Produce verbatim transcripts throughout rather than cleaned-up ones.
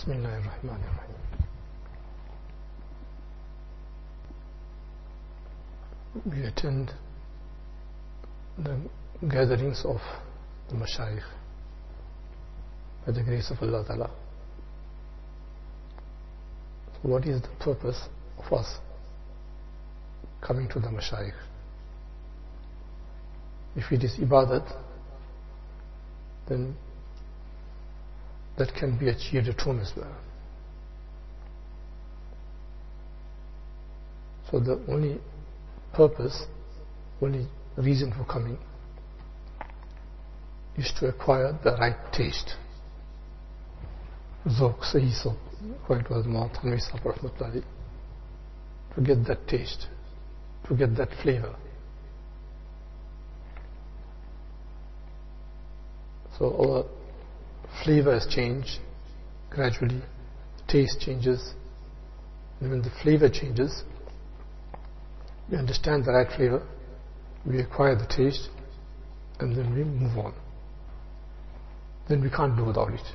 Bismillahirrahmanirrahim. We attend the gatherings of the Mashayikh by the grace of Allah Ta'ala. So what is the purpose of us coming to the Mashayikh? If it is ibadat, then that can be achieved at home as well. So the only purpose, only reason for coming is to acquire the right taste. Zawq, Sahi Zawq, quite was Tanvi Sahib Rahmatullahi, to get that taste, to get that flavor. So our flavor has changed gradually, taste changes, and when the flavor changes, we understand the right flavor, we acquire the taste, and then we move on. Then we can't do without it.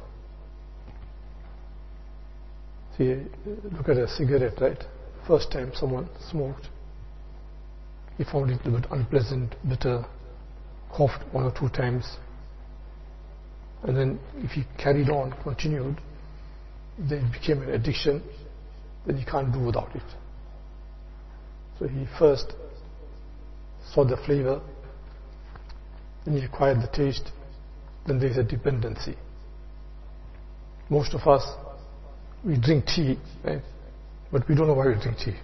See, look at a cigarette, right? First time someone smoked, he found it a little bit unpleasant, bitter, coughed one or two times, and then if he carried on, continued, then it became an addiction, then he can't do without it. So he first saw the flavor, then he acquired the taste, then there is a dependency. Most of us, we drink tea, right? But we don't know why we drink tea.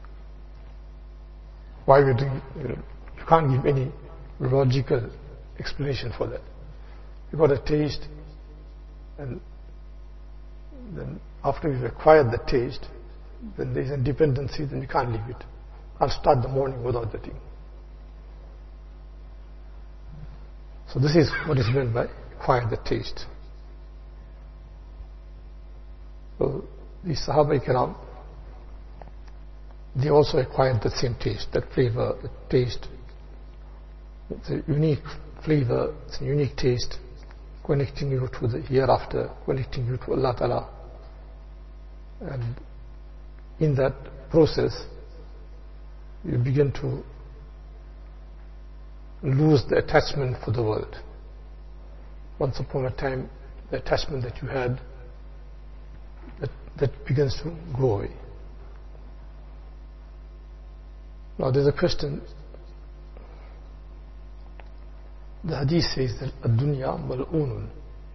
Why we drink, you know, you can't give any logical explanation for that. You got a taste, and then after we've acquired the taste, then there is a dependency, then we can't leave it. I'll start the morning without the tea. So this is what is meant by acquire the taste. So the Sahaba Ikram, they also acquired the same taste, that flavor, the taste. It's a unique flavor, it's a unique taste, connecting you to the hereafter, connecting you to Allah Ta'ala. And in that process, you begin to lose the attachment for the world. Once upon a time, the attachment that you had, that, that begins to go away. Now there's a question. The hadith says that ad-dunya mal'unun.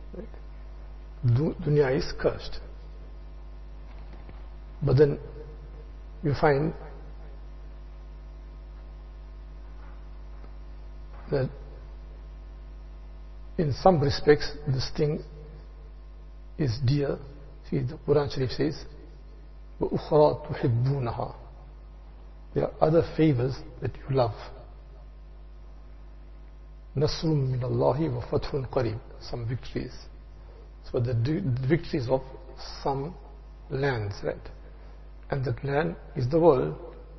Dunya is cursed. But then you find that in some respects this thing is dear. See, the Quran Sharif says, وَأُخْرَى تُحِبُّونَهَا. There are other favors that you love. نَصْرٌ مِّنَ اللَّهِ وَفَتْحٌ قَرِيبٌ. Some victories. So the, the victories of some lands, right? And that land is the world.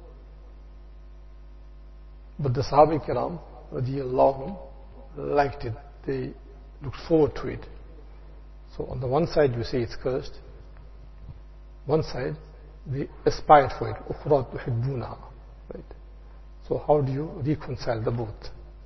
But the Sahaba Kiram, radiyallahu anhum, liked it. They looked forward to it. So on the one side you say it's cursed. One side they aspired for it. أُخْرَى تُحِبُّونَهَا. Right? So how do you reconcile the both?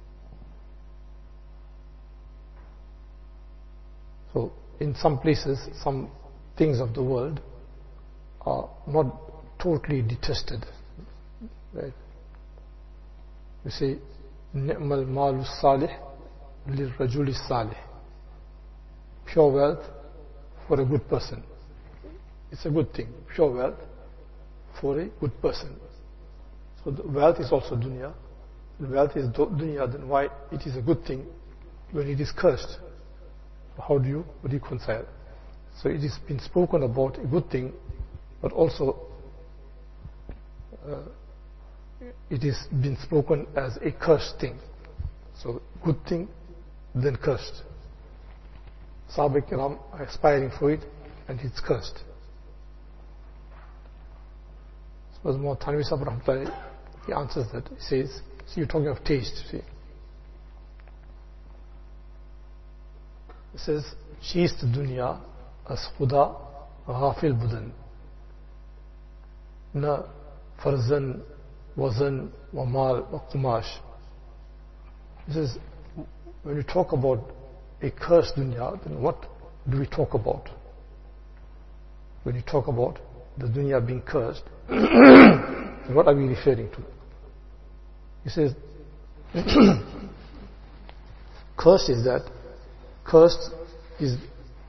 So in some places, some things of the world are not totally detested. Right? You say, نِعْمَ الْمَالُ الصَّالِحِ لِلرَّجُلِ الصَّالِحِ. Pure wealth for a good person. It's a good thing. Pure wealth for a good person. So the wealth is also dunya. The wealth is dunya, then why it is a good thing when it is cursed? How do you reconcile? So it has been spoken about a good thing, but also uh, it is been spoken as a cursed thing. So good thing, then cursed. Sahaba Kiram are aspiring for it, and it's cursed. So Tanvi Sahib Rahmatullahi, he answers that. He says, see, you're talking of taste, see. He says, she is the dunya as khuda غافل بدن na farzan, wazan, wamal, wa qumash. This is, when we talk about a cursed dunya, then what do we talk about? When you talk about the dunya being cursed, what are we referring to? He says, cursed is that, cursed is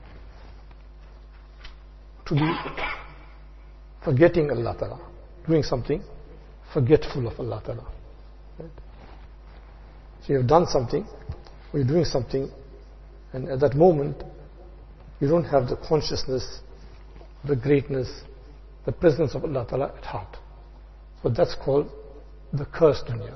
to be forgetting Allah Ta'ala, doing something forgetful of Allah Ta'ala. Right? So you have done something, or you're doing something, and at that moment, you don't have the consciousness, the greatness, the presence of Allah Ta'ala at heart. So that's called the cursed dunya.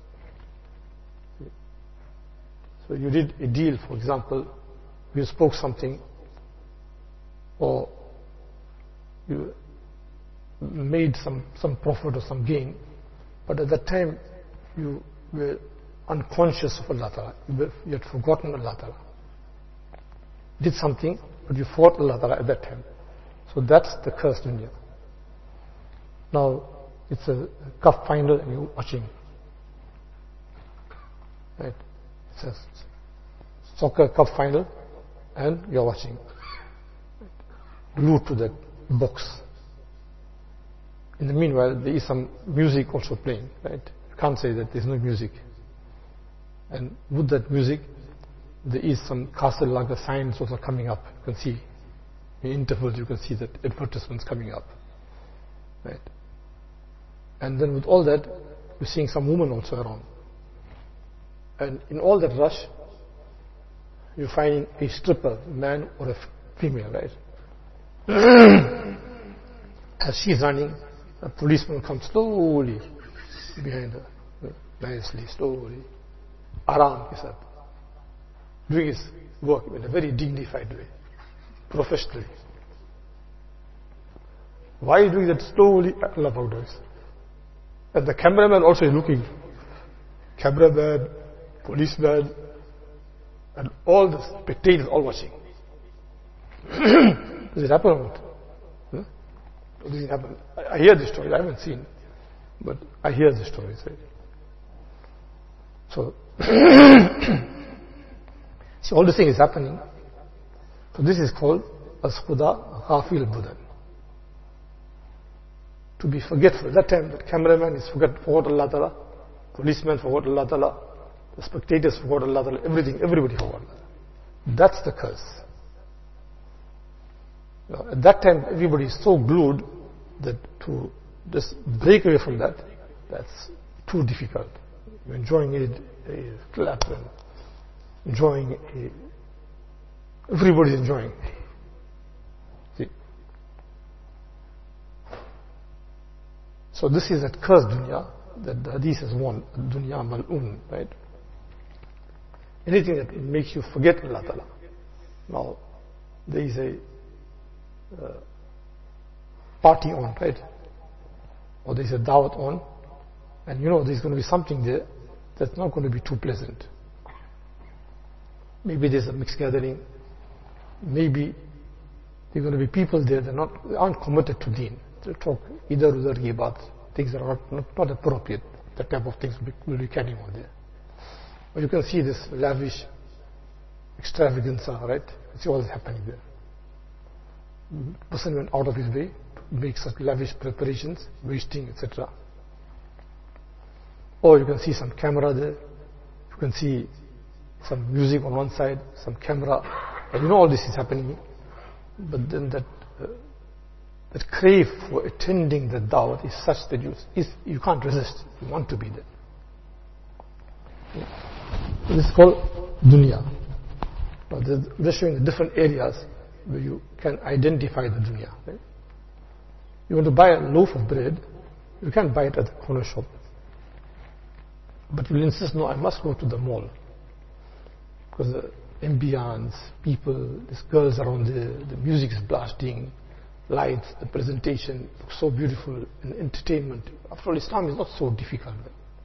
So you did a deal, for example, you spoke something, or you made some, some profit or some gain, but at that time you were unconscious of Allah Ta'ala. You, you had forgotten Allah Ta'ala. Did something, but you forgot Allah Ta'ala at that time. So that's the cursed dunya. Now, it's a cup final and you're watching. Right? It's a soccer cup final and you're watching. Glued to that box. In the meanwhile, there is some music also playing, right? You can't say that there's no music. And with that music, there is some castle lager signs also coming up. You can see in intervals, you can see that advertisements coming up, right? And then with all that, you're seeing some women also around. And in all that rush, you're finding a stripper, man or a female, right? As she's running, a policeman comes slowly behind her, nicely, slowly. Aram, he said, doing his work in a very dignified way, professionally. Why are you doing that slowly? Allah Akbar. And the cameraman also is looking. Cameraman, policeman, and all the spectators all watching. Does it happen or not? Huh? Does it happen? I, I hear the story. I haven't seen, but I hear the stories. Right? So, see, all this thing is happening. So this is called as-khuda ghafil budan. To be forgetful. That time, the cameraman is forget, forgot Allah Ta'ala, policeman forgot Allah Ta'ala, the spectators forgot Allah Ta'ala, everything, everybody forgot Allah. That's the curse. You know, at that time, everybody is so glued that to just break away from that, that's too difficult. You're enjoying it, a clap, and enjoying a, everybody's enjoying. See? So this is that cursed dunya that the hadith has warned, dunya mal'un, right? Anything that makes you forget Allah Ta'ala. Now, there is a uh, party on, right? Or there is a dawat on, and you know there's going to be something there that's not going to be too pleasant. Maybe there's a mixed gathering. Maybe there are going to be people there that not, aren't committed to deen. They'll talk either udhar ki baat, things that are not, not, not appropriate. That type of things will be, will be carrying on there. But you can see this lavish extravaganza, right? You see all this happening there. The person went out of his way to make such lavish preparations, wasting, et cetera. Or you can see some camera there. You can see some music on one side, some camera, and you know all this is happening. But then that uh, that crave for attending the dawat is such that you is, you can't resist. You want to be there. Yeah. This is called dunya. Now they're showing the different areas where you can identify the dunya. Right? You want to buy a loaf of bread, you can't buy it at the corner shop. But you'll insist, no, I must go to the mall. Because the ambience, people, these girls around there, the music is blasting, lights, the presentation looks so beautiful, and entertainment. After all, Islam is not so difficult.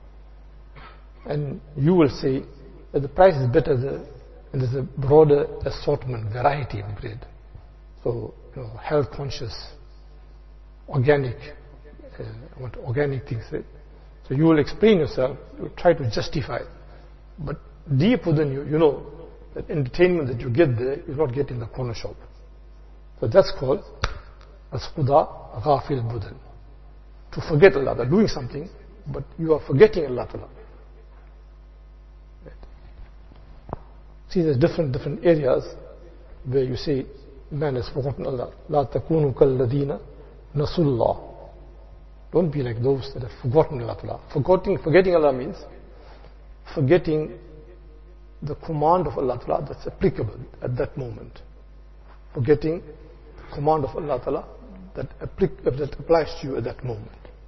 And you will say that the price is better there, and there's a broader assortment, variety of bread. So you know, health conscious, organic, uh, what organic things. Right? So you will explain yourself, you will try to justify, but deep within you, you know that entertainment that you get there, you not get in the corner shop. So that's called as-quda ghafil budan. To forget Allah, they're doing something, but you are forgetting Allah Ta'ala. Right. See, there's different different areas where you say man has forgotten Allah. La takunu kalladina nasullah. Don't be like those that have forgotten Allah Ta'ala. Forgetting, forgetting Allah means forgetting the command of Allah Ta'ala that's applicable at that moment. Forgetting the command of Allah Ta'ala that, applic that applies to you at that moment.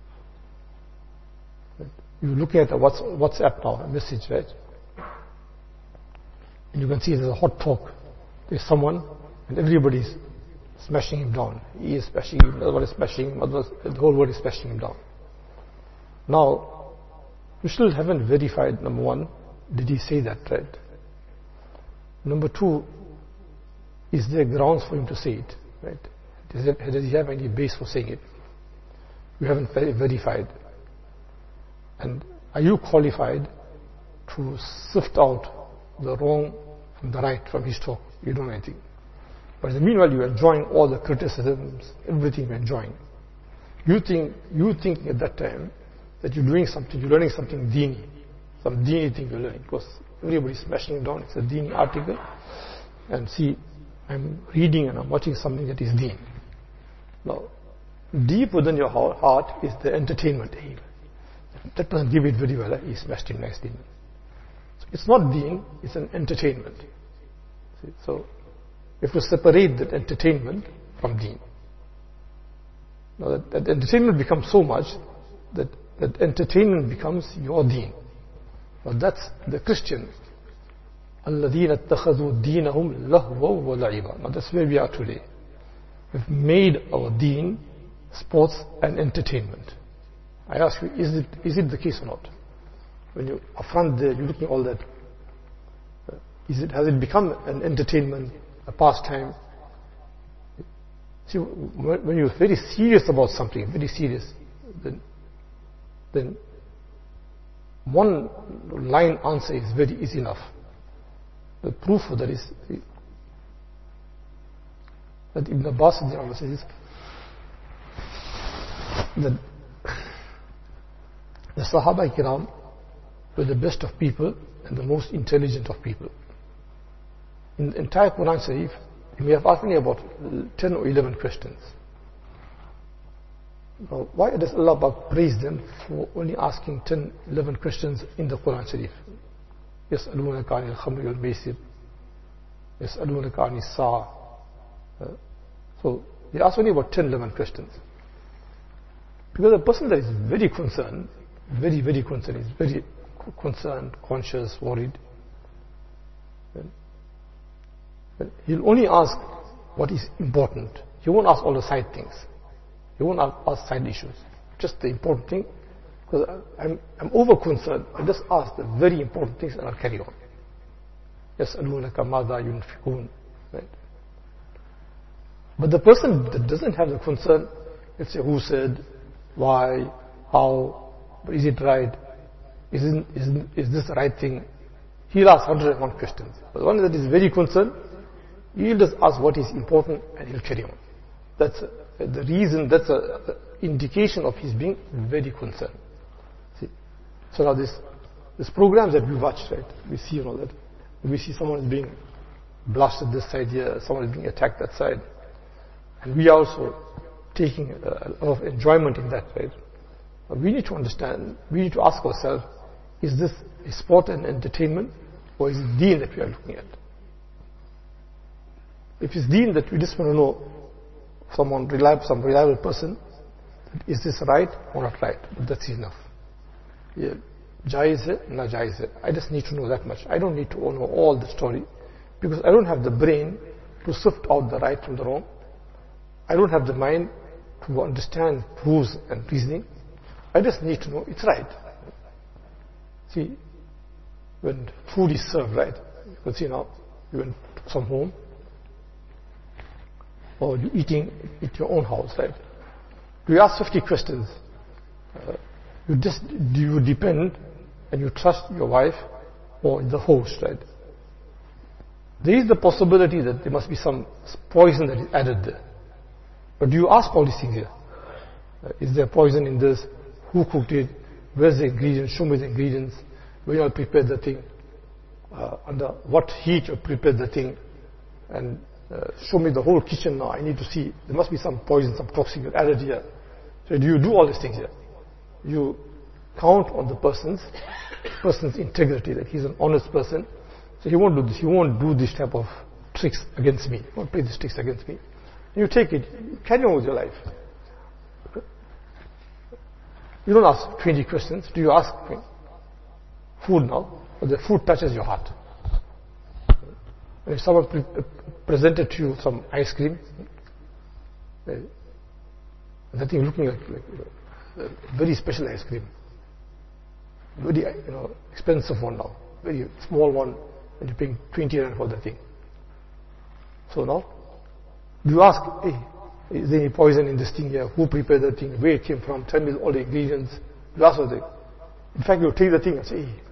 You're looking at a WhatsApp now, a message, right? And you can see there's a hot talk. There's someone, and everybody's smashing him down. He is smashing him, the other one is smashing him, the whole world is smashing him down. Now, you still haven't verified, number one, did he say that, right? Number two, is there grounds for him to say it, right? Does, it, does he have any base for saying it? You haven't verified. And are you qualified to sift out the wrong from the right from his talk? You don't know anything. But in the meanwhile, you are enjoying all the criticisms, everything you're enjoying. You think, you thinking at that time that you're doing something, you're learning something deeni, some deeni thing you're learning, because everybody's smashing it down. It's a deeni article. And see, I'm reading and I'm watching something that is deen. Now, deep within your heart is the entertainment aim. That doesn't give it very well. He smashed him nicely. So it's not deen, it's an entertainment. See? So you have to separate that entertainment from deen. Now that, that entertainment becomes so much that that entertainment becomes your deen. Now that's the Christian. الَّذِينَ اتَّخَذُوا دِينَهُمْ لَهْوًا وَلَعِبًا. Now that's where we are today. We've made our deen sports and entertainment. I ask you, is it, is it the case or not? When you are front there, you're looking at all that. Is it, has it become an entertainment, a pastime? See, when you're very serious about something, very serious, then, then one line answer is very easy enough. The proof of that is that Ibn Abbas says that the Sahaba Kiram were the best of people and the most intelligent of people. In the entire Quran Sharif, you may have asked me about ten or eleven questions. Now, why does Allah praise them for only asking ten, eleven questions in the Quran Sharif? يَسْأَلُونَكَ عَنِ الْخَمْرِ وَالْمَيْسِرِ يَسْأَلُونَكَ عَنِ السَّاعَةِ. So, they ask only about ten, eleven questions. Because a person that is very concerned, very, very concerned, is very concerned, conscious, worried, then, then he'll only ask what is important. He won't ask all the side things. He won't ask side issues. Just the important thing. Because I'm, I'm over concerned. I just ask the very important things and I'll carry on. يَسْأَلُونَكَ مَاذَا يُنْفِقُونَ. Right? But the person that doesn't have the concern, let's say who said, why, how, is it right, isn't, isn't, is this the right thing? He'll ask one hundred and one questions. But the one that is very concerned, he'll just ask what is important and he'll carry on. That's uh, the reason, that's an indication of his being very concerned. See? So now this, this programs that we watch, right, we see and all that, we see someone is being blasted this side here, someone is being attacked that side. And we are also taking a lot of enjoyment in that, right? But we need to understand, we need to ask ourselves, is this a sport and entertainment, or is it deen that we are looking at? If it's deen that we just want to know, someone reliable, some reliable person, is this right or not right? But that's enough. Yeah. Jaiz hai, na jaiz hai. I just need to know that much. I don't need to know all the story, because I don't have the brain to sift out the right from the wrong. I don't have the mind to understand rules and reasoning. I just need to know it's right. See, when food is served, right? You can see now, you went to some home, or you eating at your own house, right? Do you ask fifty questions? Uh, you just, do you depend and you trust your wife or the host, right? There is the possibility that there must be some poison that is added there. But do you ask all these things here? Uh, is there poison in this? Who cooked it? Where's the ingredients? Show me the ingredients. When you prepared the thing, uh, under what heat you prepared the thing, and uh, show me the whole kitchen now. I need to see. There must be some poison, some toxic added here. So do you do all these things here? You count on the person's person's integrity, that he's an honest person. So he won't do this. He won't do this type of tricks against me. He won't play these tricks against me. You take it. You carry on with your life. You don't ask twenty questions. Do you ask food now? Or the food touches your heart. And if someone pre presented to you some ice cream, uh, that thing looking like, like uh, very special ice cream, very you know expensive one now, very small one, and you're paying twenty rand for that thing. So now, do you ask, hey, is there any poison in this thing here? Who prepared that thing? Where it came from? Tell me all the ingredients. You ask for the. In fact, you take the thing and say, hey,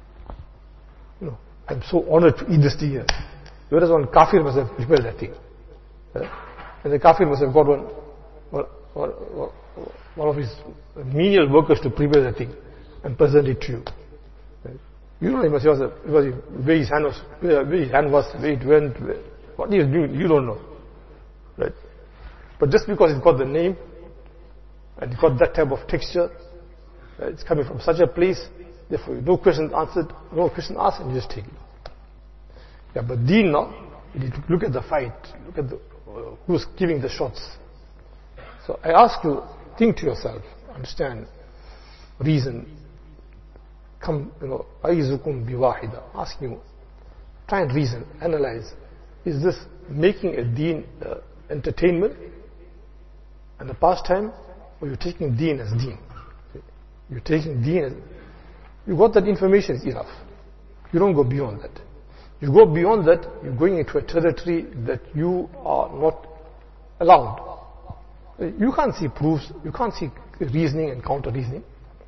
you know, I'm so honored to eat this thing here. Whereas one kafir must have prepared that thing. Yeah? And the kafir must have got one, one, one, one of his menial workers to prepare that thing and present it to you. Right? You don't know, he must have, where his hand was, where, where his hand was, where it went, where, what he was doing, you don't know. Right? But just because it's got the name, and it's got that type of texture, right, it's coming from such a place, therefore no question answered, no question asked, and you just take it. Yeah, but deen now, you need to look at the fight, look at the, uh, who's giving the shots. So I ask you, think to yourself, understand, reason, come, you know, aizukum biwahida, ask you, try and reason, analyze, is this making a deen uh, entertainment and a pastime, or you're taking deen as deen? You're taking deen as, you got that information, is enough. You don't go beyond that. You go beyond that, you're going into a territory that you are not allowed. You can't see proofs, you can't see reasoning and counter reasoning.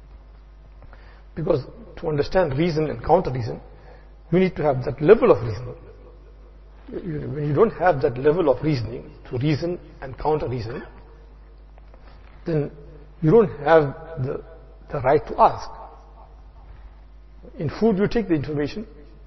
Because to understand reason and counter reason, you need to have that level of reasoning. When you don't have that level of reasoning to reason and counter reason, then you don't have the, the right to ask. In food, you take the information.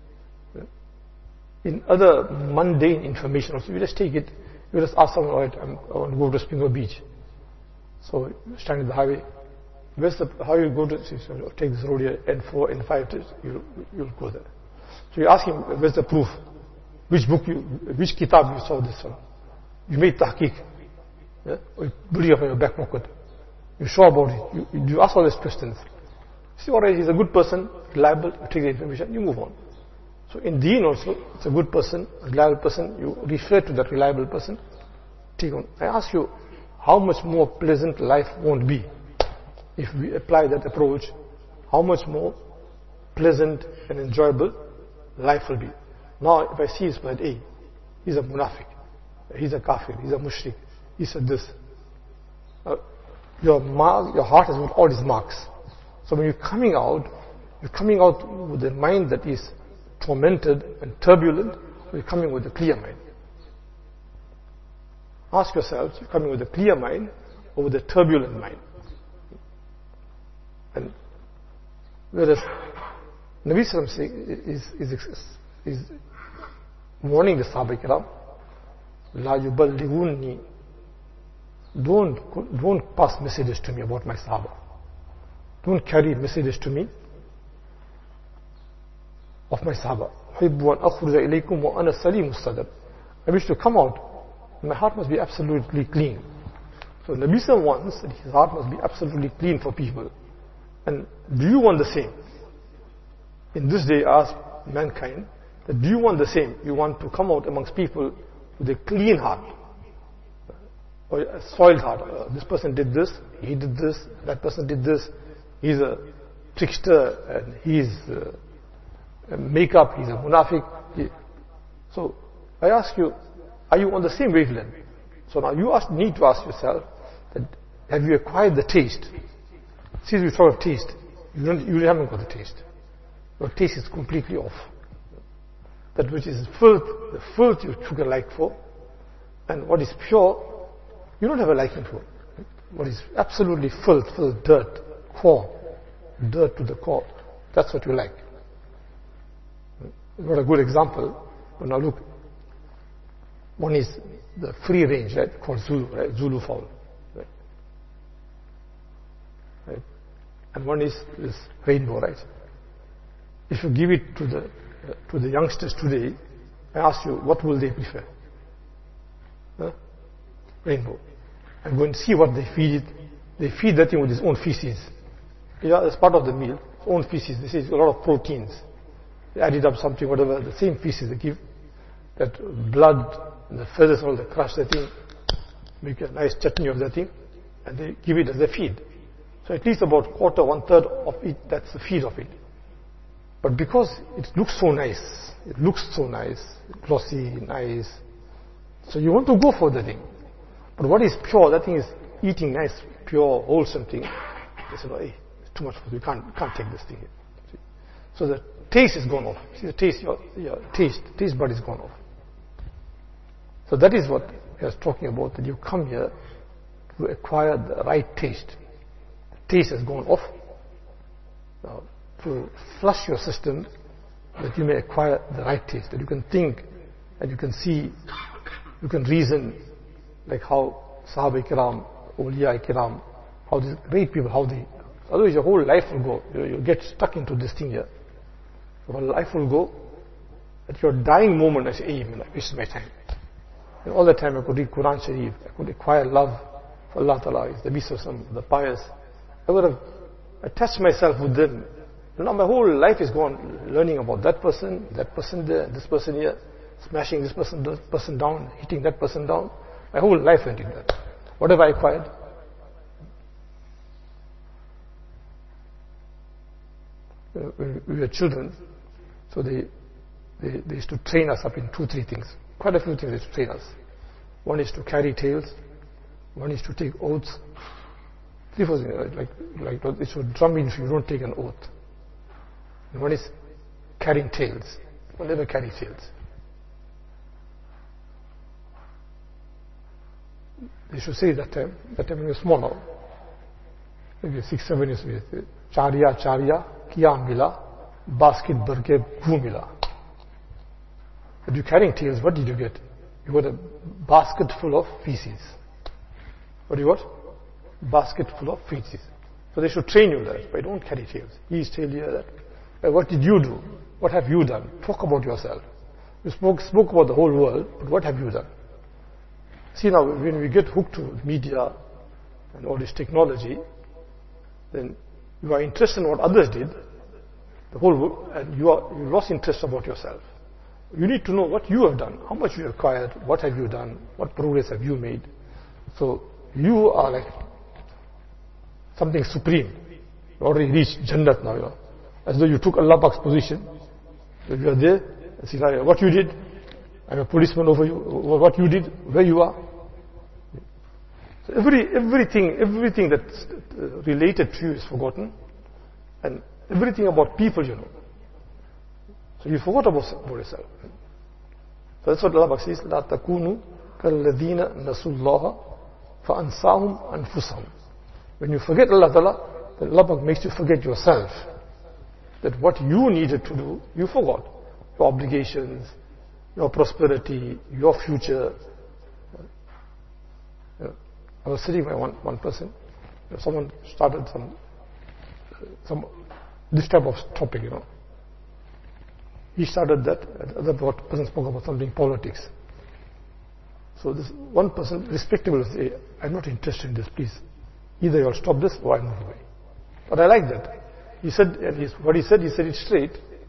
In other mundane information also, you just take it. You just ask someone, all right, I'm, I want to go to Spingo Beach. So you stand in the highway. Where's the, how you go to, so take this road here, N four, N five, you'll, you'll go there. So you ask him, where's the proof? Which book you, which kitab you saw this from? You made tahqiq. Yeah? Or you put it up in your back pocket. You're sure about it. You, you ask all these questions. See, alright, he's a good person, reliable, you take the information, you move on. So in deen also, it's a good person, a reliable person, you refer to that reliable person, take on. I ask you, how much more pleasant life won't be if we apply that approach? How much more pleasant and enjoyable life will be? Now, if I see his blood, hey, he's a munafiq, he's a kafir, he's a mushrik, he said this. Uh, your, mark, your heart has got all these marks. So when you're coming out, you're coming out with a mind that is tormented and turbulent, or you're coming with a clear mind. Ask yourselves, you're coming with a clear mind or with a turbulent mind? And whereas Nabi Sallam is, is, is, is warning the Sahaba Kiram, La yuballighunni, don't, don't pass messages to me about my Sahaba. Don't carry messages to me of my Sahaba. I wish to come out, my heart must be absolutely clean. So Nabi Sallam wants that his heart must be absolutely clean for people. And do you want the same? In this day, ask mankind, that do you want the same? You want to come out amongst people with a clean heart, or a soiled heart. Uh, this person did this, he did this, that person did this, he's a trickster, and he's uh, a makeup, he's a munafiq. He, so I ask you, are you on the same wavelength? So now you ask, need to ask yourself, that have you acquired the taste? Since we talk of taste, you, don't, you haven't got the taste. Your taste is completely off. That which is filth, the filth you took a like for, and what is pure, you don't have a liking for. What is absolutely filth, filth, dirt, core, dirt to the core, that's what you like. Not a good example, but now look, one is the free range, right, called Zulu, right, Zulu fowl, right? Right? And one is this rainbow, right? If you give it to the uh, to the youngsters today, I ask you, what will they prefer? Huh? Rainbow. And go and see what they feed it. They feed that thing with its own feces. Yeah, as part of the meal, its own feces. They say it's a lot of proteins. They added up something, whatever, the same feces they give. That blood and the feathers, all they crush that thing, make a nice chutney of that thing, and they give it as a feed. So at least about quarter, one third of it, that's the feed of it. But because it looks so nice, it looks so nice, glossy, nice, so you want to go for the thing. But what is pure, that thing is eating nice, pure, wholesome thing. They say, no, hey, it's too much food, you can't, can't take this thing. See? So the taste is gone off. See, the taste, your, your taste, taste bud is gone off. So that is what he was talking about, that you come here to acquire the right taste. The taste has gone off. Now, to flush your system, that you may acquire the right taste, that you can think, and you can see, you can reason, like how Sahaba Kiram, Awliya Kiram, how these great people, how they, otherwise your whole life will go, you, you'll get stuck into this thing here. Your life will go, at your dying moment, I say, hey, man, I wasted my time. And all the time I could read Quran Sharif, I could acquire love for Allah Ta'ala, the Bisasam, the pious. I would have attached myself with them. You know, my whole life is gone learning about that person, that person there, this person here, smashing this person, this person down, hitting that person down. My whole life went in that. What have I acquired? When we were children, so they, they, they used to train us up in two, three things. Quite a few things they used to train us. One is to carry tales, one is to take oaths. Three, four things, like, like it should drum in if you don't take an oath. And one is carrying tales. One never carry tales. They should say that time, that time when you're small now, maybe six, seven years old, Charya, Charya, Kya Mila, basket burke gu mila. But you're carrying tails, what did you get? You got a basket full of feces. What do you got? Basket full of feces. So they should train you that, but don't carry tails. He's tail here, that. But what did you do? What have you done? Talk about yourself. You spoke, spoke about the whole world, but what have you done? See now, when we get hooked to media and all this technology, then you are interested in what others did, the whole world, and you are you lost interest about yourself. You need to know what you have done, how much you have acquired, what have you done, what progress have you made. So you are like something supreme. You already reached Jannat now, you know. As though you took Allah Pak's position. If you are there, and see what you did. I'm a policeman over you. What you did, where you are. So every everything, everything that's related to you is forgotten, and everything about people, you know. So you forgot about, about yourself. So that's what Allah says, لا تكونوا كالذين نسوا الله فأنساهم أنفسهم. When you forget Allah Ta'ala, then Allah makes you forget yourself. That what you needed to do, you forgot. Your obligations, your prosperity, your future. You know, I was sitting by one, one person, you know, someone started some, some, this type of topic, you know. He started that, and the other person spoke about something politics. So this one person, respectable, say, I'm not interested in this, please. Either you'll stop this or I move away. But I like that. He said, and he's, what he said, he said it straight.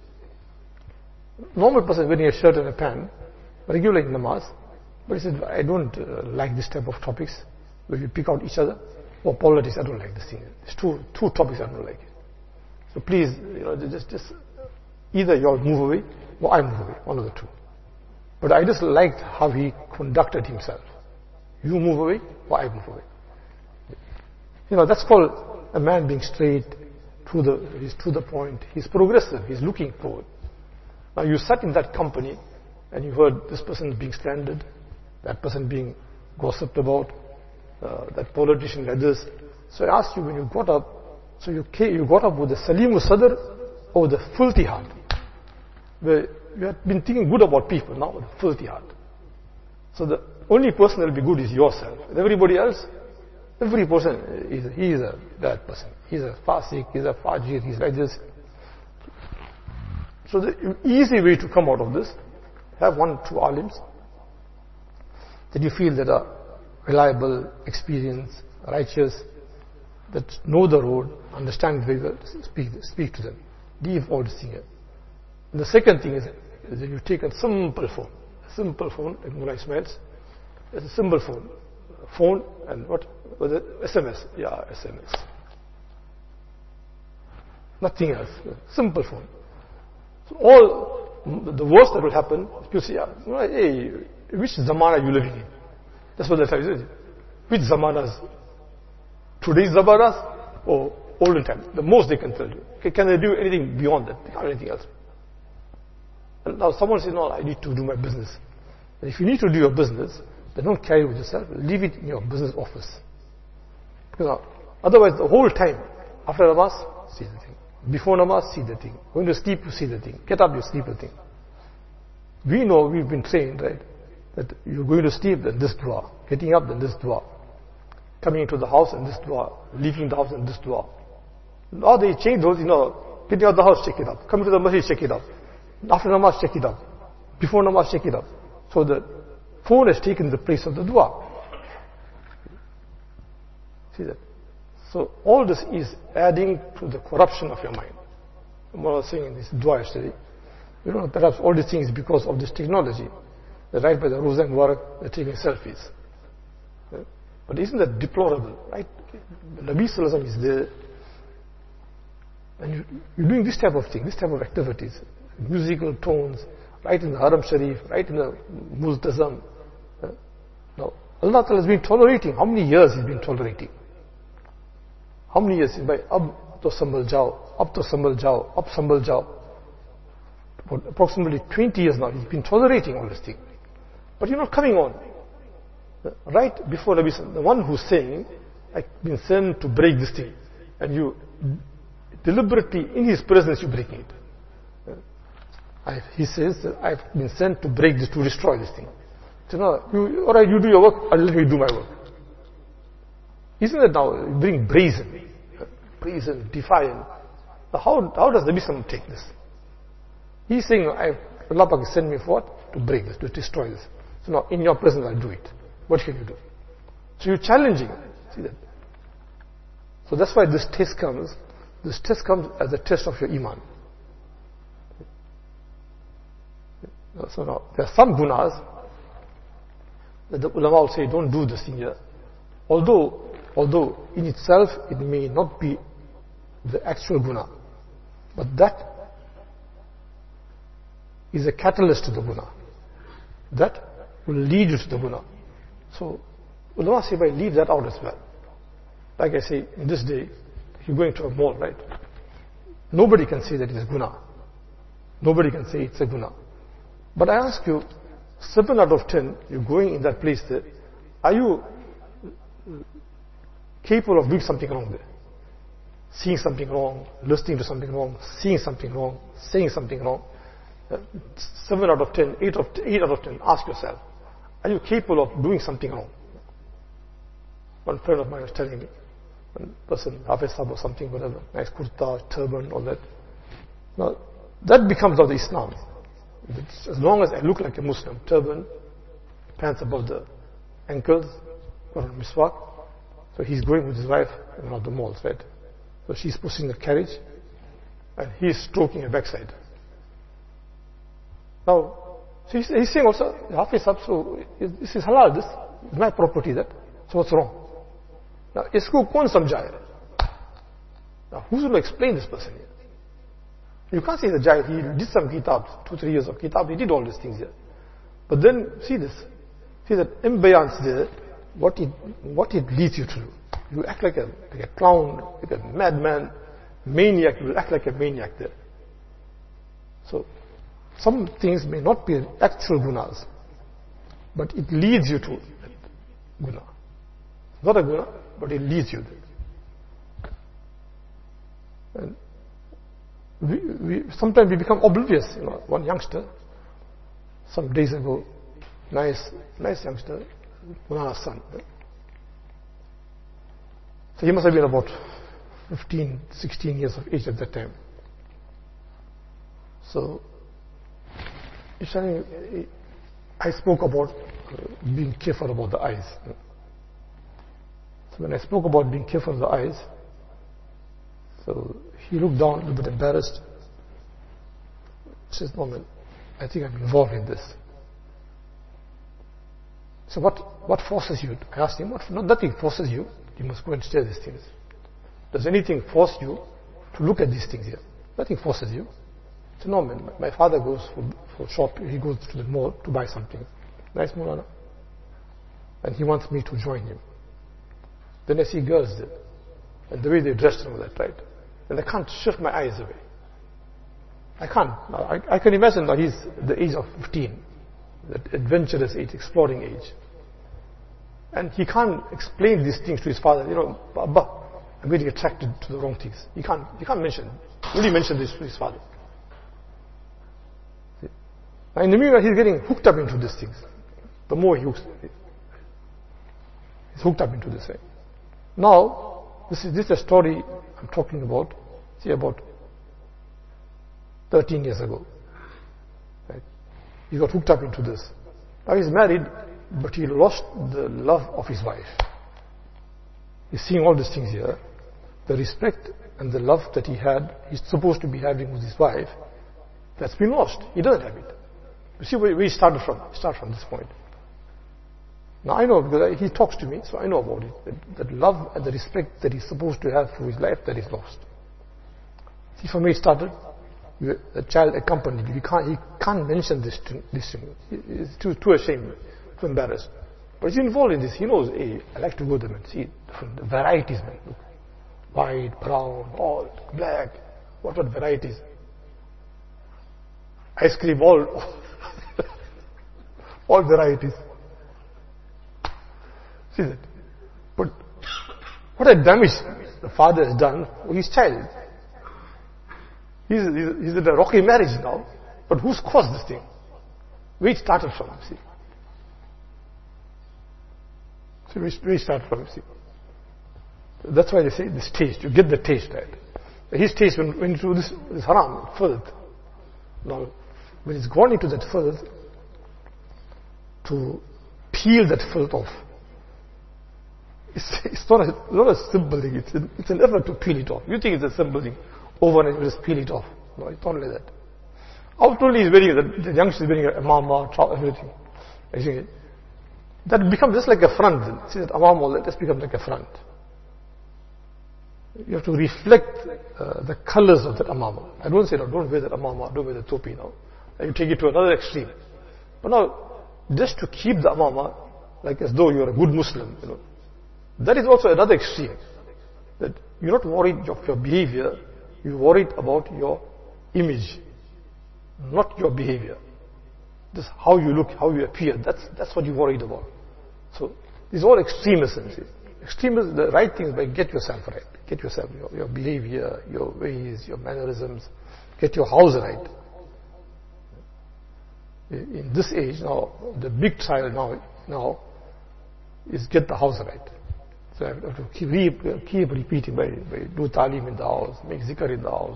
Normal person wearing a shirt and a pant, regular in namaz, but he said, I don't uh, like this type of topics where you pick out each other. Or politics, I don't like this thing. It's two, two topics I don't like it. So please, you know, just, just either you all move away or I move away, one of the two. But I just liked how he conducted himself. You move away, or I move away. You know, that's called a man being straight, to the, he's to the point, he's progressive, he's looking forward. Now you sat in that company, and you heard this person being slandered, that person being gossiped about, uh, that politician like this. So I asked you, when you got up, so you came, you got up with the Salimu Sadr or the filthy heart? Where you had been thinking good about people, now with a filthy heart. So the only person that will be good is yourself. And everybody else, every person, is, he is a bad person. He's a fasik, he's a fajir, he's like this. So the easy way to come out of this, have one, two alims that you feel that are reliable, experienced, righteous, that know the road, understand very well, speak, speak to them. Leave all this thing here. And the second thing is, is that you take a simple phone, a simple phone, like Mullah Ismail's, it's a simple phone, phone and what, was it? S M S, yeah, S M S. Nothing else, simple phone. So all, the worst that will happen, you see, hey, which zamana are you living in? That's what they tell you. Which zamanas? Today's zamanas or olden times? The most they can tell you. Okay, can they do anything beyond that? They can't do anything else. And now someone says, no, I need to do my business. And if you need to do your business, then don't carry it with yourself. Leave it in your business office. Because now, otherwise, the whole time, after namaz, see the thing. Before namaz, see the thing. Going to sleep, you see the thing. Get up, you sleep the thing. We know, we've been trained, right? That you're going to sleep, then this dua. Getting up, then this dua. Coming into the house, and this dua. Leaving the house, and this dua. Now they change those, you know, getting out of the house, check it up. Coming to the masjid, check it up. After namaz, check it up. Before namaz, check it up. So the phone has taken the place of the dua. See that? So all this is adding to the corruption of your mind. What I was saying in this dua yesterday, you know, perhaps all these things because of this technology. The right by the Rosa Mubarak, they're taking selfies. But isn't that deplorable, right? Nabi Sallallahu Alaihi Wasallam is there, and you, you're doing this type of thing, this type of activities, musical tones, right in the Haram Sharif, right in the Multazam. Now, Allah Ta'ala has been tolerating. How many years He's been tolerating? How many years? By ab to sambal jao, up to sambal jao, up sambal jao. For approximately twenty years now, He's been tolerating all this thing. But you're not coming on. Right before Nabi Sallallahu, the one who's saying, I've been sent to break this thing, and you deliberately, in His presence, you break it. I, he says, I've been sent to break this, to destroy this thing. So no, you, all right, you do your work, I'll let me do my work. Isn't that now being brazen, brazen, defiant? Now how, how does Nabi Sallallahu take this? He's saying, I've, Allah Pak sent me for what? To break this, to destroy this. So now, in your presence, I'll do it. What can you do? So you're challenging. See that? So that's why this test comes. This test comes as a test of your iman. So now, there are some gunas that the ulama will say, don't do this thing here. Although, although in itself, it may not be the actual guna. But that is a catalyst to the guna. That will lead you to the guna. So, ulama say, by leave that out as well. Like I say, in this day, you're going to a mall, right? Nobody can say that it is guna. Nobody can say it's a guna. But I ask you, seven out of ten, you're going in that place there, are you capable of doing something wrong there? Seeing something wrong, listening to something wrong, seeing something wrong, saying something wrong. Uh, seven out of ten, eight, of, eight out of ten, ask yourself, are you capable of doing something wrong? One friend of mine was telling me, one person, Hafiz Sahib or something, whatever, nice kurta, turban, all that. Now, that becomes of the Islam. It's, as long as I look like a Muslim, turban, pants above the ankles, or miswak. So he's going with his wife in one of the malls, right? So she's pushing the carriage, and he's stroking her backside. Now, so he's, he's saying also, Hafiz Sahib, so this is halal, this is my property, that. So what's wrong? Now, isko kaun samjhaya? Now, who's going to explain this person here? You can't say the jahil, he did some kitabs, two, three years of kitab, he did all these things here. But then, see this. See that imbayans there, what it, what it leads you to do. You act like a, like a clown, like a madman, maniac, you will act like a maniac there. So, some things may not be actual gunas, but it leads you to guna. Not a guna, but it leads you there. And we, we, sometimes we become oblivious. You know, one youngster, some days ago, nice, nice youngster, Mulana's son. So he must have been about fifteen, sixteen years of age at that time. So, I spoke about being careful about the eyes. So when I spoke about being careful of the eyes, so he looked down a little bit embarrassed. He says, "No man, I think I'm involved in this." So what, what forces you? I asked him, what, not, nothing forces you. You must go and study these things. Does anything force you to look at these things here? Nothing forces you. So no man, my, my father goes for, for shop, he goes to the mall to buy something. Nice Mulana. And he wants me to join him. Then I see girls there. And the way they dressed and all that, right? And I can't shift my eyes away. I can't. I, I can imagine that he's the age of fifteen. That adventurous age, exploring age. And he can't explain these things to his father. You know, Abba, I'm getting attracted to the wrong things. He can't, he can't mention. Will he mention this to his father? See? Now in the meanwhile, he's getting hooked up into these things. The more he hooks, he's hooked up into this. Right? Now, this is, this is a story I'm talking about, see, about thirteen years ago. Right? He got hooked up into this. Now he's married, but he lost the love of his wife. He's seeing all these things here. The respect and the love that he had, he's supposed to be having with his wife, that's been lost. He doesn't have it. You see where we started from. We start from this point. Now I know, because he talks to me, so I know about it. That, that love and the respect that he's supposed to have for his life, that is lost. See, for me it started, the child accompanied me. He can't, he can't mention this to, this to me. He's too, too ashamed, too embarrassed. But he's involved in this. He knows, hey, I like to go there and see different the varieties, man. Look, white, brown, all, black. What what varieties? Ice cream, all, all varieties. See that? But what a damage the father has done for his child. He's, he's, he's in a rocky marriage now. But who's caused this thing? Where it started from, see? So where it started from, see? That's why they say this taste, you get the taste right. His taste, when, when you do this, this haram, filth. Now, when it's gone into that filth, to peel that filth off, it's, it's not, a, not a simple thing. It's an, it's an effort to peel it off. You think it's a simple thing. Over and you just peel it off. No, it's not like that. Outwardly, he's wearing, the, the youngster is wearing a amama, everything. Actually, that becomes just like a front. See that amama, that just becomes like a front. You have to reflect uh, the colors of that amama. I don't say, no, don't wear that amama, don't wear the topi now. And you take it to another extreme. But now, just to keep the amama, like as though you're a good Muslim, you know, that is also another extreme. That you're not worried of your behavior, you're worried about your image, not your behavior. Just how you look, how you appear, that's, that's what you're worried about. So, these are all extremism. Extremism, the right thing is by get yourself right. Get yourself, your, your behavior, your ways, your mannerisms. Get your house right. In this age now, the big trial now, now is get the house right. So I have to keep, re, keep repeating by, by do talim in the house, make zikr in the house.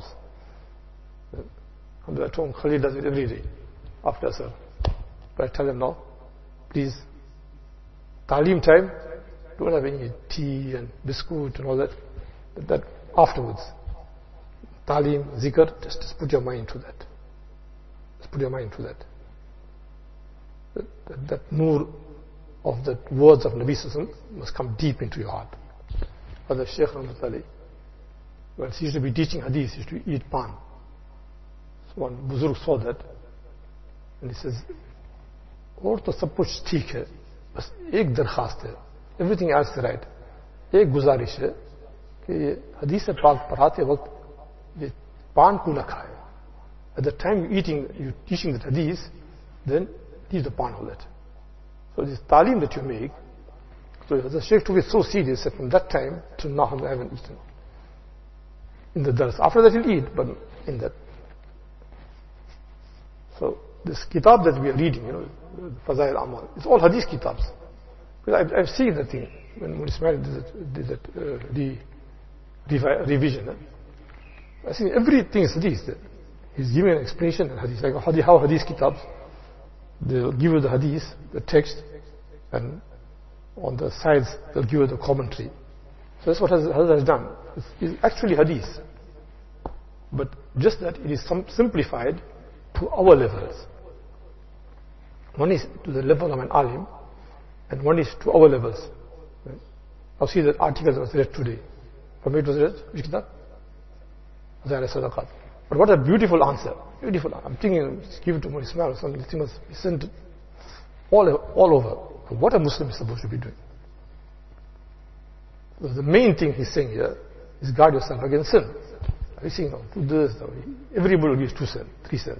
And at home, Khalid does it every day after sir. But I tell him now, please, talim time, don't have any tea and biscuit and all that. That, that afterwards. Talim, zikr, just, just put your mind to that. Just put your mind to that. That, that, that nur of the words of Nabi Sallallahu Alaihi Wasallam must come deep into your heart. Father Shaykh Rahmatullah, when he used to be teaching hadith, he used to eat pan. So one Buzurg saw that and he says, और तो सब कुछ ठीक है बस एक दरखास्त है everything else is right. एक गुजारिश है कि ये हदीस पाक पढ़ाते वक्त ये पान को न खाए. At the time you're eating, you're teaching the hadith, then leave the pan with it. So this talim that you make, so the Shaykh took it so serious that from that time to now I haven't eaten. In the dars. After that he'll eat, but in that. So this kitab that we are reading, you know, Fazail Amal, it's all hadith kitabs. Because I've, I've seen the thing when Ismail did that, did that uh, the revi revision. Eh? I think everything is hadith there. He's giving an explanation in hadith, like how hadith kitabs, they'll give you the hadith, the text, and on the sides they'll give you the commentary. So that's what Hazrat has done. It's, it's actually hadith, but just that it is some simplified to our levels. One is to the level of an alim, and one is to our levels. Right? I'll see that article that was read today. From where it was read? Which kitab? Zaira Sadaqat. But what a beautiful answer. Beautiful. I'm thinking, give it to Mufti Ismail or something. This thing must be sent all, all over. What a Muslim is supposed to be doing. So the main thing he's saying here is guard yourself against sin. Are you seeing now? Do this. Everybody gives two sins, three sins.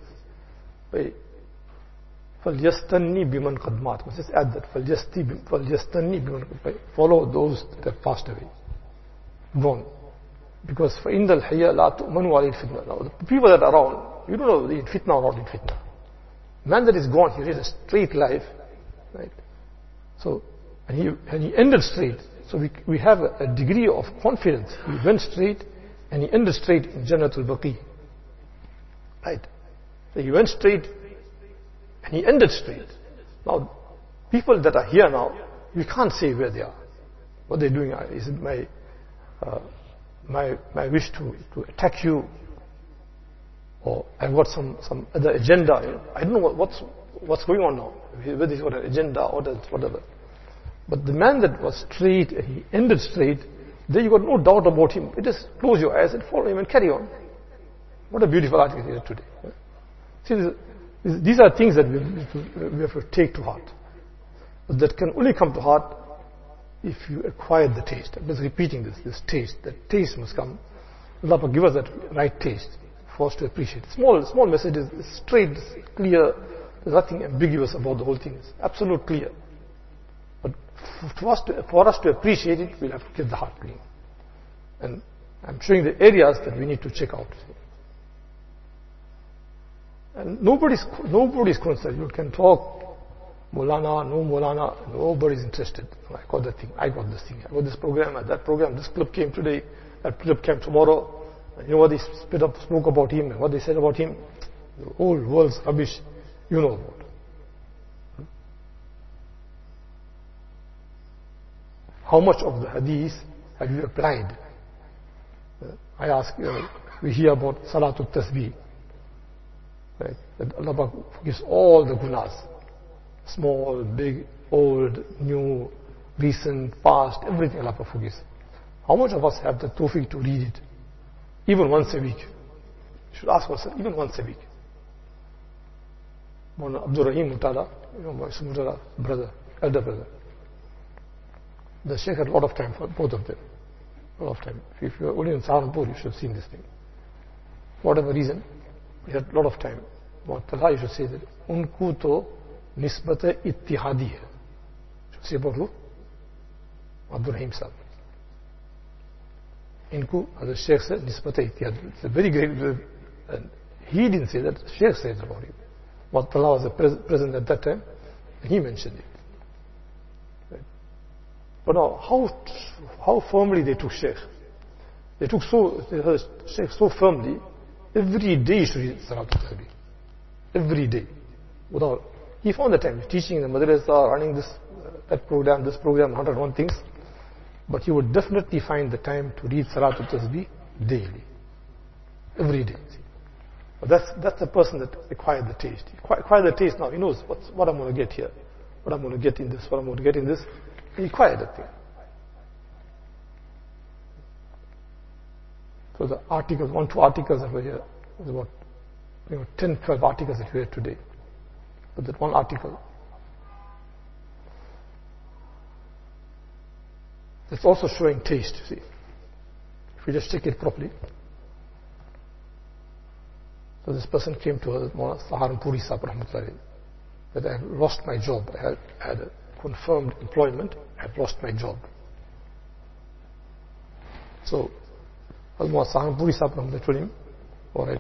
فَلْيَسْتَنِّي بِمَنْ قَدْ مَاتَ. Just add that. فَلْيَسْتَنِّي بِمَنْ قَدْ. Follow those that have passed away. Gone. Because فَإِنَّ الْحَيَّ لَا تُؤْمَنُ عَلَيْهِ الْفِتْنَةِ. Now, the people that are around, you don't know in fitna or not in fitna. Man that is gone, he led a straight life, right? So, and he, and he ended straight. So we, we have a, a degree of confidence. He went straight, and he ended straight in Jannatul Baqi. Right? So he went straight, and he ended straight. Now, people that are here now, we can't say where they are. What they're doing, is it my... Uh, My, my wish to, to attack you, or I've got some, some other agenda. You know. I don't know what, what's, what's going on now, whether he's got an agenda or whatever. But the man that was straight, and he ended straight, there you got no doubt about him. You just close your eyes and follow him and carry on. What a beautiful article here today. See, these are things that we have, to, we have to take to heart. But that can only come to heart if you acquire the taste. I'm just repeating this, this taste. That taste must come. Allah give us that right taste for us to appreciate. Small, small message is straight, clear. There's nothing ambiguous about the whole thing. It's absolute clear. But for us to, for us to appreciate it, we'll have to get the heart clean. And I'm showing the areas that we need to check out. And nobody's, nobody's concerned. You can talk Molana, no Molana, nobody's interested. I got that thing, I got this thing, I got this program, that program, this clip came today, that clip came tomorrow. And you know what they spit up smoke about him and what they said about him? The whole world's rubbish, you know about. How much of the hadith have you applied? I ask, you know, we hear about Salatul Tasbih, right? That Allah forgives all the gunas. Small, big, old, new, recent, past, everything Allah forgives. How much of us have the tawfiq to read it? Even once a week. You should ask yourself, even once a week. Mawlana Abdul Rahim Mutala, you know, my Mutala brother, elder brother. The Shaykh had a lot of time for both of them. A lot of time. If you were only in Saharanpur, you should have seen this thing. For whatever reason, he had a lot of time. Mutala, you should say that, Unku to Nisbat ittihadi hai. Say about who? Abdul Rahim Sahib. Inku, as the Shaykh said, Nisbat ittihadi. It's a very great, and he didn't say that, the Shaykh said about him. Mutala was the pres present at that time, and he mentioned it. Right? But now, how, how firmly they took Shaykh. They took so, they heard Shaykh so firmly, every day you should read Salatul Tasbih. Every day. Without, he found the time, teaching in the madrasa, running this, uh, that program, this program, one hundred one things. But he would definitely find the time to read Salatul Tasbih daily. Every day. But that's, that's the person that acquired the taste. He acquired the taste now. He knows what's, what I'm going to get here. What I'm going to get in this, what I'm going to get in this. He acquired that thing. So the articles, one, two articles over here, there's about you know, ten, twelve articles that we read today. But that one article, It's also showing taste, you see. If you just check it properly. So this person came to us, Mawlana Saharanpuri Sahib Rahmatullahi, that I have lost my job. I had, I had a confirmed employment, I have lost my job. So, Mawlana Saharanpuri Sahib Rahmatullahi told him, alright,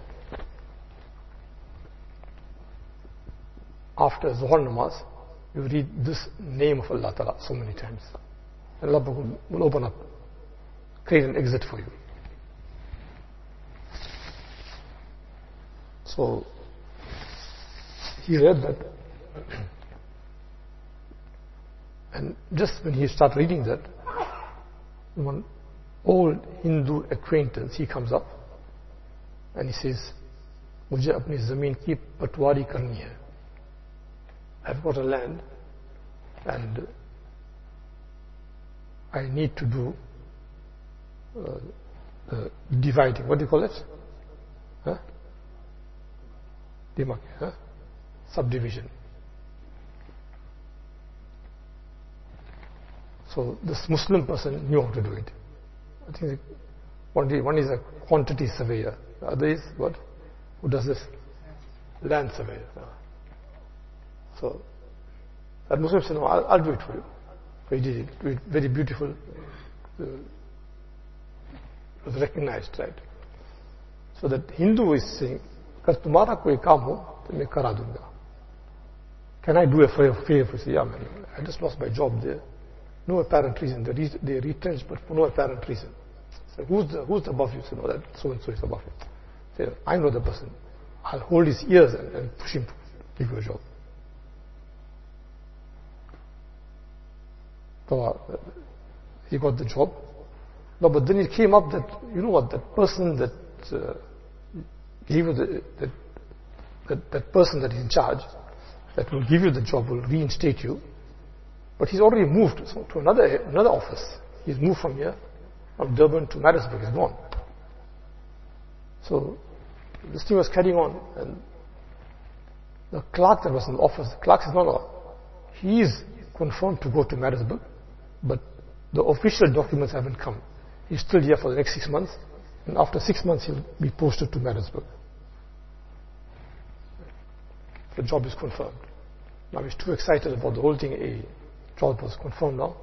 after Zuhr Namaz, you read this name of Allah Ta'ala so many times. And Allah will open up, create an exit for you. So, he read that. And just when he started reading that, one old Hindu acquaintance, he comes up and he says, "Mujhe apni zameen ki patwari karni hai. I've got a land and I need to do uh, uh, dividing." What do you call it? Huh? Demarc, huh? Subdivision. So this Muslim person knew how to do it. I think one, one is a quantity surveyor. The other is what? Who does this? Land surveyor. So that Muslim said, "No, I'll, I'll do it for you." So he did it. it very beautiful. Uh, it was recognized, right? So that Hindu is saying, "Because tumhara koi kaam ho, to main kara dunga." Can I do a favor for you? Yeah, man, I just lost my job there. No apparent reason. They, re they retrenched, but for no apparent reason. So who's the who's above you? So no, that so and so is above you. Say, I know the person. I'll hold his ears and, and push him to give you a job. So uh, he got the job. No, but then it came up that, you know what, that person that uh, gave you the, that, that, that person that is in charge, that will give you the job, will reinstate you. But he's already moved so, to another another office. He's moved from here, from Durban to Maritzburg. He's gone. So this thing was carrying on, and the clerk that was in the office, the clerk says, "No, no, he is confirmed to go to Maritzburg, but the official documents haven't come. He's still here for the next six months, and after six months he'll be posted to Maritzburg." The job is confirmed. Now he's too excited about the whole thing. A job was confirmed now.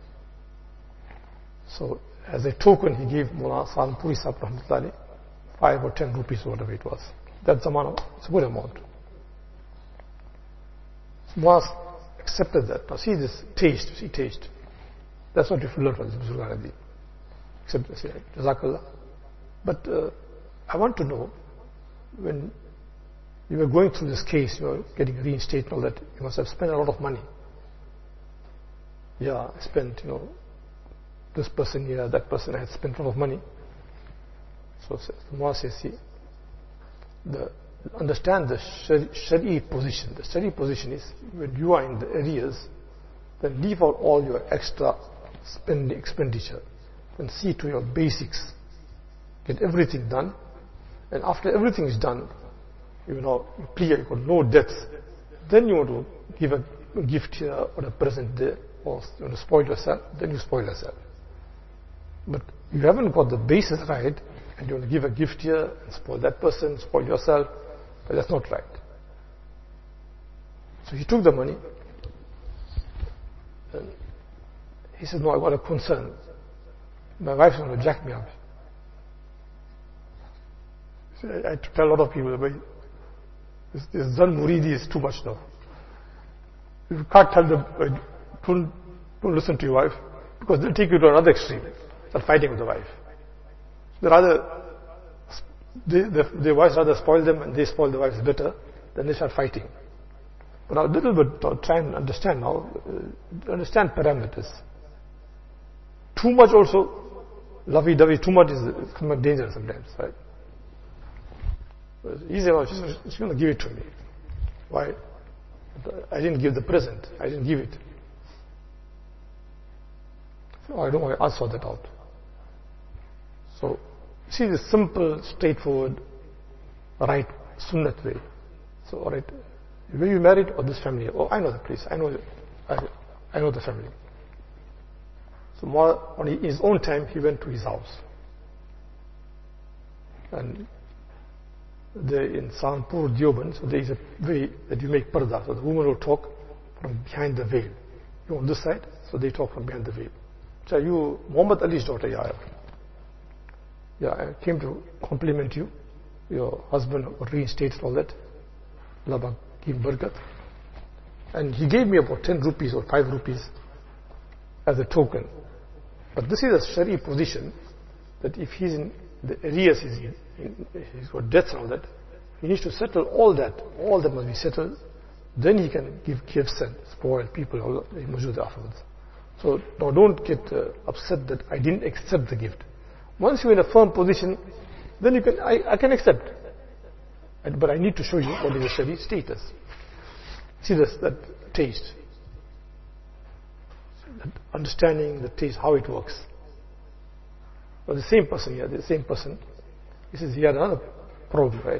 So as a token, he gave Mawlana Saharanpuri Sahib Rahmatullahi five or ten rupees, or whatever it was. That's amount. It's a good amount. So Mawlana accepted that. Now see this taste. See taste. That's what you should learn from this Buzurgan. Accept this. Jazakallah. But uh, I want to know, when you were going through this case, you were getting reinstated and all that, you must have spent a lot of money. Yeah, I spent, you know, this person here, that person, I had spent a lot of money. So the Muaz says, see, the, understand the Shari position. The Shari position is, when you are in the arrears, then leave out all your extra spending expenditure and see to your basics. Get everything done, and after everything is done, you know, you clear, you got no debts, then you want to give a, a gift here or a present there, or you want to spoil yourself, then you spoil yourself. But you haven't got the basis right, and you want to give a gift here and spoil that person, spoil yourself, but that's not right. So he took the money, and he said, "No, I got a concern. My wife's going to jack me up." I had to tell a lot of people, but this, this Zan Muridi is too much now. You can't tell them, uh, don't, don't listen to your wife, because they'll take you to another extreme. Start fighting with the wife. They rather, they, the, their wives rather spoil them and they spoil the wives better, then they start fighting. But now a little bit, uh, try and understand now, uh, understand parameters. Too much also, lovey-dovey, too much is uh, dangerous sometimes, right? Easy enough, she's, she's going to give it to me. Why? I didn't give the present. I didn't give it. So I don't want to sort that out. So, see the simple, straightforward, right, sunnat way. So, alright, were you married or this family? Oh, I know the place. I know, I, I know the family. So more, on his own time, he went to his house. And there in Sahanpur, Deoband, so there is a way that you make parda. So the woman will talk from behind the veil. You on this side, so they talk from behind the veil. So you, Muhammad Ali's daughter, yeah. Yeah, I came to compliment you. Your husband reinstated all that. Allah give barakat. And he gave me about ten rupees or five rupees as a token. But this is a Shari position that if he's in the arrears, he's, in, in, he's got debts and all that, he needs to settle all that. All that must be settled. Then he can give gifts and spoil people all mujud afterwards. So now don't get uh, upset that I didn't accept the gift. Once you're in a firm position, then you can, I, I can accept. But I need to show you what is the Shari status. See this, that taste. That understanding the taste, how it works. But the same person here, the same person, he says he had another problem, right?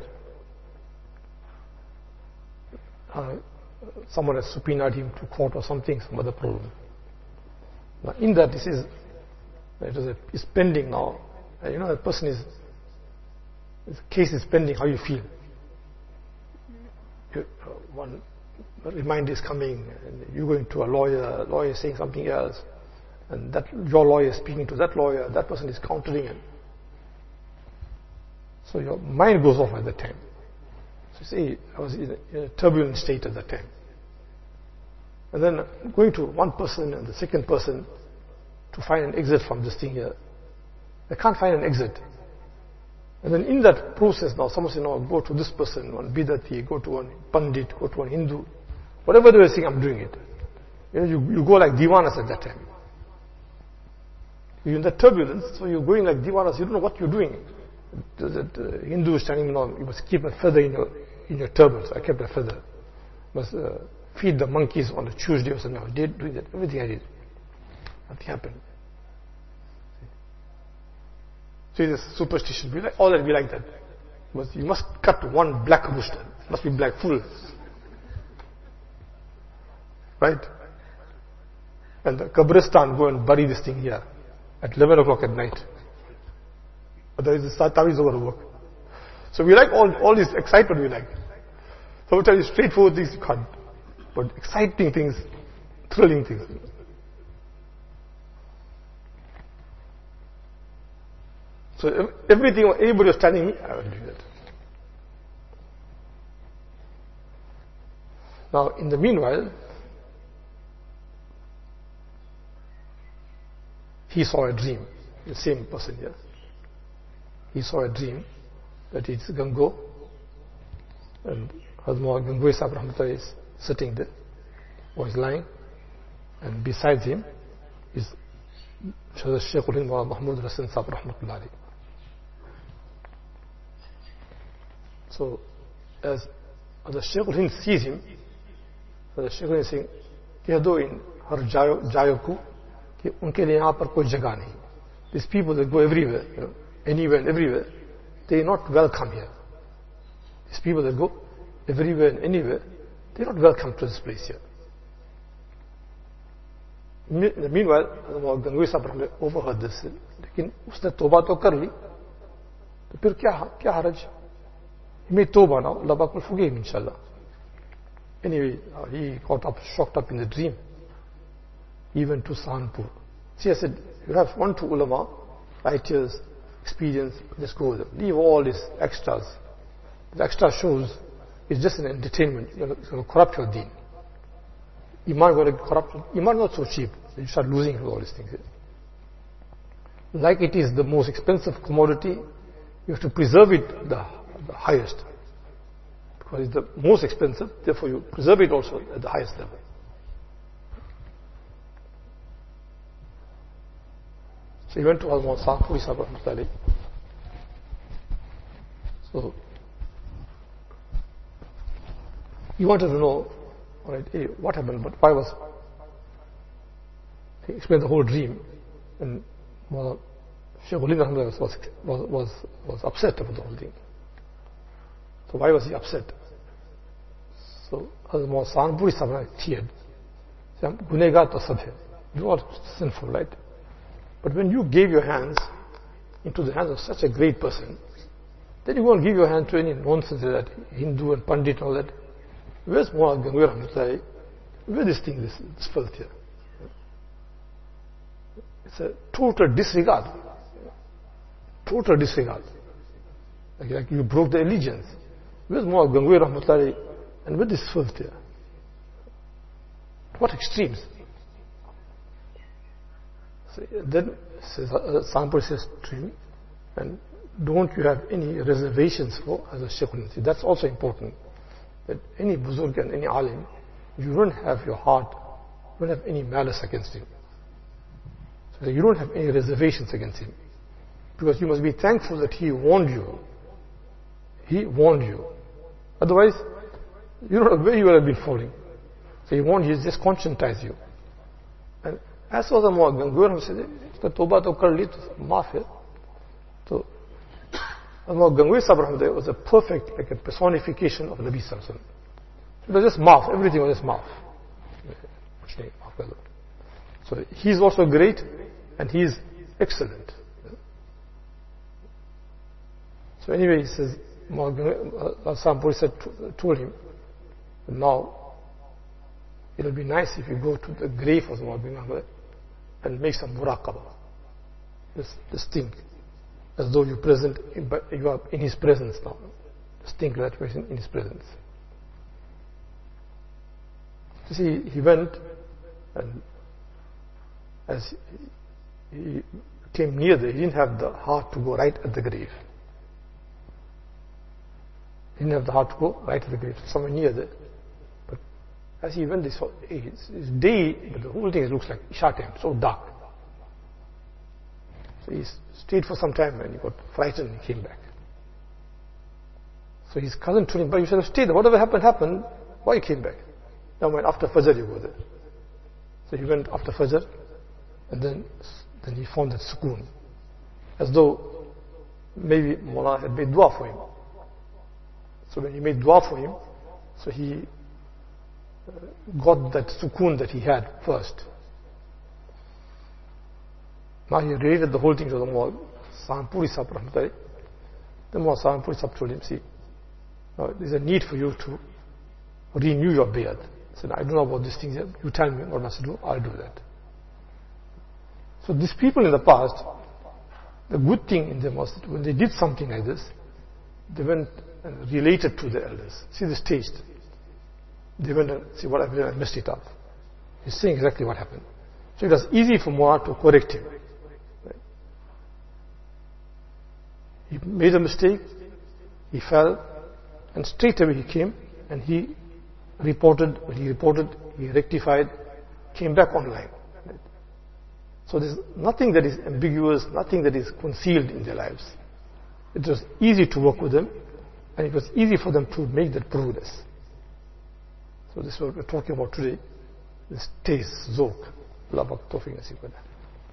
Uh, someone has subpoenaed him to court or something, some other problem. Now in that, this is, it is, a, is pending now. And you know, that person is, the case is pending, how you feel. You, uh, one reminder is coming, and you're going to a lawyer, lawyer is saying something else, and that your lawyer is speaking to that lawyer, that person is countering it. So your mind goes off at that time. So you see, I was in a, in a turbulent state at that time. And then going to one person and the second person to find an exit from this thing here. I can't find an exit. And then in that process now, someone says, no, go to this person, one Bidati, go to one Pandit, go to one Hindu. Whatever they were saying, I'm doing it. You know, you, you go like Divanas at that time. You're in that turbulence, so you're going like Divanas, you don't know what you're doing. The, the, the Hindu is standing, you know, you must keep a feather in your, in your turban. So I kept a feather. You must uh, feed the monkeys on a Tuesday or something. I did doing that. Everything I did. Nothing happened. So this superstition, be like, all that be like that. But you must cut one black rooster. It must be black full. Right? And the Kabristan go and bury this thing here at eleven o'clock at night. Otherwise the Tawiz over work. So we like all, all this excitement we like. So we tell you straightforward things you can't. But exciting things, thrilling things. So everything, anybody was telling me, I will do that. Now, in the meanwhile, he saw a dream, the same person here. He saw a dream that it's Gango, and Hazrat Gangohi Sahib Rahmatullah is sitting there, or is lying, and besides him is Shaykh ul-Hind Mahmud Rasan Sahib Rahmatullah. So, as the Shaykh ul-Hind sees him, the Shaykh ul-Hind is saying, keh do in har jayo ko, ki unke liye yahan par koi jagah nahi. These people that go everywhere, you know, anywhere and everywhere, they are not welcome here. These people that go everywhere and anywhere, they are not welcome to this place here. Meanwhile, Gangohi Sahib ne overheard this, lekin usne tawbah to kar li, to phir kya kya haraj? He made tawbah now, Allah Pak will forgive him, inshallah. Anyway, uh, he got up, shocked up in the dream. He went to Sahanpur. See, I said, you have one, two ulama, writers, experience, just go with them. Leave all these extras. The extra shows is just an entertainment. It's going to corrupt your deen. Iman going to corrupt. Iman not so cheap. You start losing all these things. Like it is the most expensive commodity, you have to preserve it the, the highest. Because it's the most expensive, therefore you preserve it also at the highest level. So he went to Hazrat Sahanpuri Sahib Rahmatullah. So he wanted to know, all right, hey, what happened, but why was, he explained the whole dream, and well, Shaykh ul-Hind was, was, was, was upset about the whole thing. So why was he upset? So Hazrat Sahanpuri Sahib teared. Gunegar to sab hai. You are sinful, right? But when you gave your hands into the hands of such a great person, then you won't give your hand to any nonsense like that, Hindu and Pandit and all that. Where's Muhammad Gangohi Rahmatullahi? Where this thing, this, this filth here? It's a total disregard. Total disregard. Like, like you broke the allegiance. Where's Muhammad Gangohi Rahmatullahi? And with this filth here? What extremes? So then says, uh, Sampur says to him, and don't you have any reservations for as a Shaykhul? That's also important. That any Buzurg and any Alim, you don't have your heart, you don't have any malice against him. So you don't have any reservations against him. Because you must be thankful that he warned you. He warned you. Otherwise, you don't know where you would have been falling. So he warned you, just conscientize you. And as for the Muhammad Gangohi said, Tawbah to kar li, maaf hai. So Muhammad Gangohi Sahib was a perfect, like a personification of Nabi Sallallahu Alaihi Wasallam. It was just maaf, everything was just maaf. So he's also great and he's excellent. So anyway, he says, Sampuri said, told him, now it will be nice if you go to the grave of Muhammad and make some muraqabah. Just, just think, as though you're present, but you are in his presence now. Just think that person in his presence. You see, he went, and as he came near there, he didn't have the heart to go right at the grave. He didn't have the heart to go right at the grave, somewhere near there. But as he went, this it's day, but the whole thing looks like Isha time, so dark. So he stayed for some time and he got frightened and came back. So his cousin told him, but you should have stayed there. Whatever happened, happened. Why you came back? Now when after Fajr you go there. So he went after Fajr and then, then he found that sukoon. As though maybe Mullah had made dua for him. So when he made dua for him, so he got that sukoon that he had first. Now he related the whole thing to the Muhammad Sampuri Sahib Rahmatullahi. The Muhammad Sampuri Sahib told him, see, now there's a need for you to renew your bayat. He said, I don't know about these things yet. You tell me what I must do, I'll do that. So these people in the past, the good thing in them was that when they did something like this, they went and related to the elders. See this taste. They went and see what I did, I messed it up. He's saying exactly what happened. So it was easy for Muhammad to correct him. Right? He made a mistake, he fell, and straight away he came and he reported, when he reported, he rectified, came back online. Right? So there's nothing that is ambiguous, nothing that is concealed in their lives. It was easy to work with them, and it was easy for them to make that progress. So this is what we're talking about today, this taste, zok. Allah Pak Tawfiq Nasib Kare.